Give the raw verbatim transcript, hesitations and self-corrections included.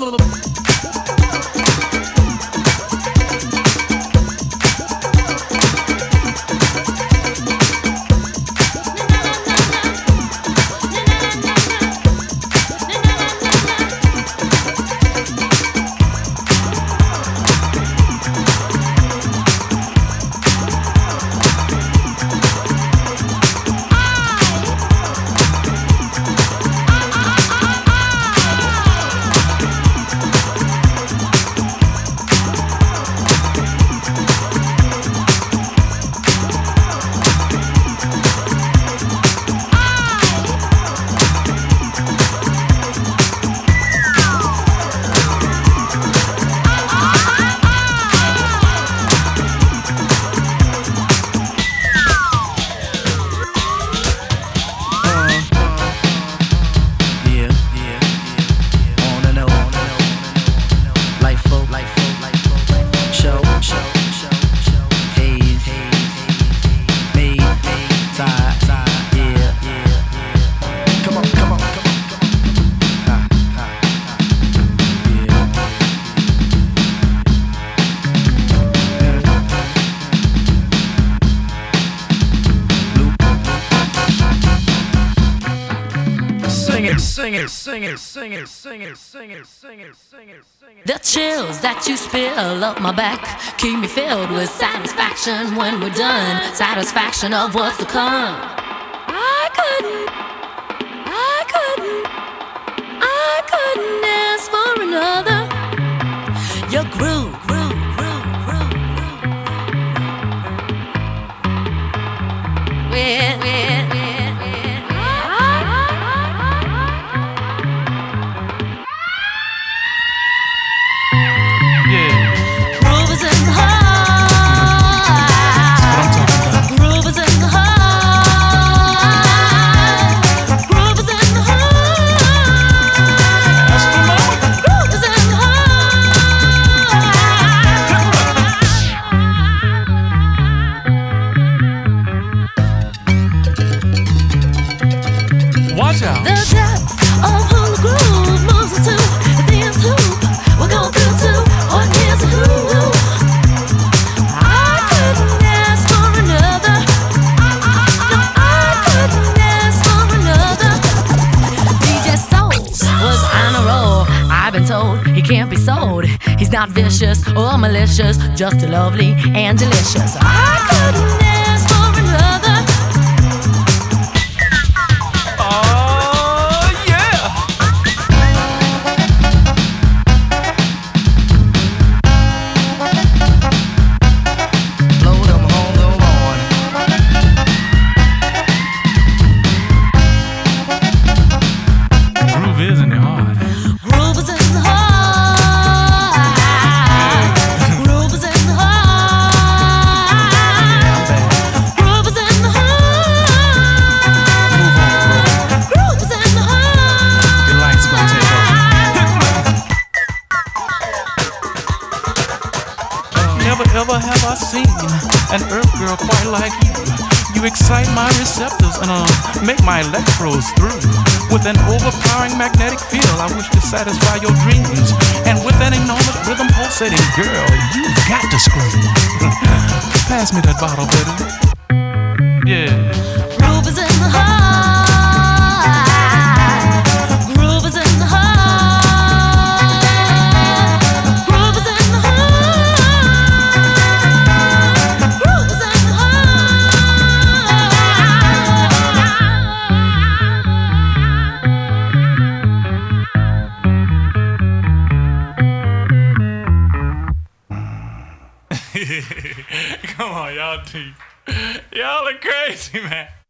Sing it, sing it, sing it, sing it, sing it, sing it, sing it, sing it. The chills that you spill up my back keep me filled with satisfaction when we're done. Satisfaction of what's to come. I couldn't, I couldn't, I couldn't ask for another. Your groove, groove, groove, groove, groove. With, with, with. The depth of who the groove moves us to, the end to. We're going through to what is a who. I couldn't ask for another. No, I couldn't ask for another. D J Soul was on a roll. I've been told he can't be sold. He's not vicious or malicious, just lovely and delicious. I couldn't ask for another. Never ever have I seen an earth girl quite like you. You excite my receptors and uh, make my electrodes through. With an overpowering magnetic field, I wish to satisfy your dreams. And with an enormous rhythm pulsating, girl, you've got to scream. Pass me that bottle, baby. Yeah. Groove is in the heart. Groove is in the heart. Come on, y'all, y'all are crazy, man.